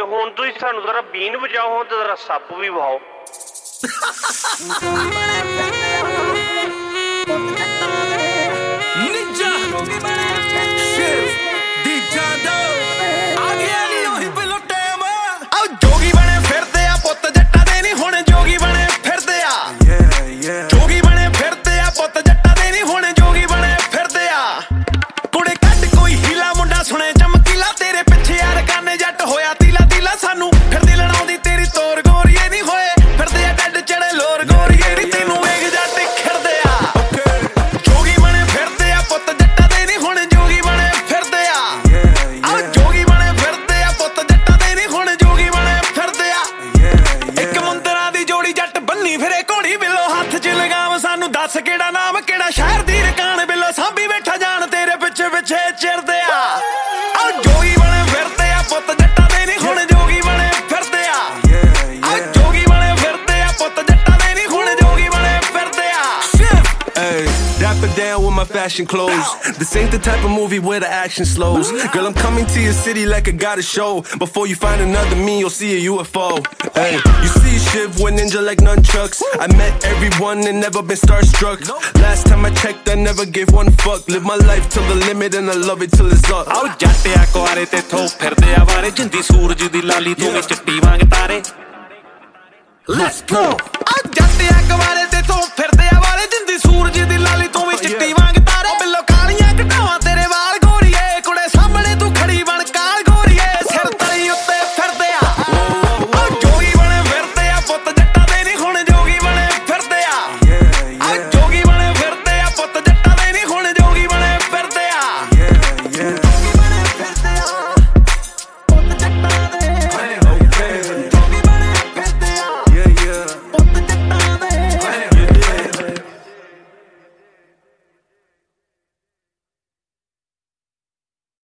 ਹੁਣ ਤੁਸੀਂ ਸਾਨੂੰ ਜ਼ਰਾ ਬੀਨ ਬਚਾਓ ਤੇ ਜ਼ਰਾ ਸੱਪ ਵੀ ਵਹਾਓ। ਜੋਗੀ ਬਣੇ ਫਿਰਦੇ ਆ ਪੁੱਤ ਜੱਟਾਂ ਦੇ ਨੀ ਹੁਣ ਜੋਗੀ ਬਣੇ ਫਿਰਦੇ ਆ ਜੋਗੀ ਬਣੇ ਫਿਰਦੇ ਆ ਪੁੱਤ ਜੱਟਾਂ ਦੇ ਨੀ ਹੁਣ ਜੋਗੀ ਬਣੇ ਫਿਰਦੇ ਆ ਕੁੜੇ ਕੱਢ ਕੋਈ ਹੀਲਾ ਮੁੰਡਾ ਸੁਣੇ ਚਮਕੀਲਾ ਤੇਰੇ ਪਿੱਛੇ ਯਾਰ ਕਾਨੇ ਜੱਟ ਹੋਇਆ ਤੀਲਾ ਤੀਲਾ ਸਾਨੂੰ ਫਿਰਦੀ ਲੜਾਉਂਦੀ ਤੇਰੀ ਤੋਰ ਗੋਰੀਏ ਨੀ ਹੋਏ ਫਿਰਦੇ ਆ ਡੱਡ ਚੜੇ ਲੋਰ ਗੋਰੀਏ ਨੀ ਤੈਨੂੰ ਵੇਖ ਜੱਟ ਖਿਰਦੇ ਆ ਜੋਗੀ ਬਣੇ ਫਿਰਦੇ ਆ ਪੁੱਤ ਜੱਟਾਂ ਦੇ ਨੀ ਹੁਣ ਜੋਗੀ ਬਣੇ ਫਿਰਦੇ ਆ ਆ ਜੋਗੀ ਬਣੇ ਫਿਰਦੇ ਆ ਪੁੱਤ ਜੱਟਾਂ ਦੇ ਨੀ ਹੁਣ ਜੋਗੀ ਬਣੇ ਫਿਰਦੇ ਆ ਇੱਕ ਮੁੰਦਰਾਂ ਦੀ ਜੋੜੀ ਜੱਟ ਬੰਨੀ ਫਿਰੇ ਘੋੜੀ ਬਿੱਲੋ ਹੱਥ 'ਚ ਲਗਾਮ ਸਾਨੂੰ ਦੱਸ ਕਿਹੜਾ ਨਾਮ ਕਿਹੜਾ ਸ਼ਹਿਰ ਦੀ ਰਕਾਨ ਬਿੱਲੋ ਸਾਂਭੀ ਬੈਠਾ ਜਾਣ ਤੇਰੇ ਪਿੱਛੇ ਪਿੱਛੇ ਚਿਰਦੇ ਆ ਆ ਜੋਗੀ ਬਣੇ ਫਿਰਦੇ ਆ ਪੁੱਤ ਜੱਟਾਂ ਦੇ ਨੀ ਹੁਣ ਜੋਗੀ ਬਣੇ ਫਿਰਦੇ ਆ ਆ ਜੋਗੀ ਬਣੇ ਫਿਰਦੇ ਆ ਪੁੱਤ ਜੱਟਾਂ ਦੇ ਨੀ ਹੁਣ ਜੋਗੀ ਬਣੇ ਫਿਰਦੇ ਆ Ay, dapper down with my fashion clothes. This ain't the type of movie where the action slows. Girl, I'm coming to your city like I got a show. Before you find another me, you'll see a UFO. Hey, you see Shiv with ninja like nunchucks. I met everyone and never been starstruck. Last time I checked, I never gave one fuck. Live my life till the limit and I love it till it's up. ਆਓ ਜੱਟਿਆ ਕੁਆਰੇ ਤੇ ਥੋ ਫਿਰਦੇ ਆ ਵਾਰੇ ਜਿੰਦੀ ਸੂਰਜ ਦੀ ਲਾਲੀ ਤੂੰ ਵੀ ਚਿੱਟੀ ਵਾਂਗ ਤਾਰੇ। Let's go ਆ ਜੱਟਿਆ ਕੁਆਰੇ ਤੇ ਥੋ ਫਿਰਦੇ ਆ ਵਾਰੇ ਜਿੰਦੀ ਸੂਰਜ ਦੀ ਲਾਲੀ ਤੂੰ ਵੀ ਚਿੱਟੀ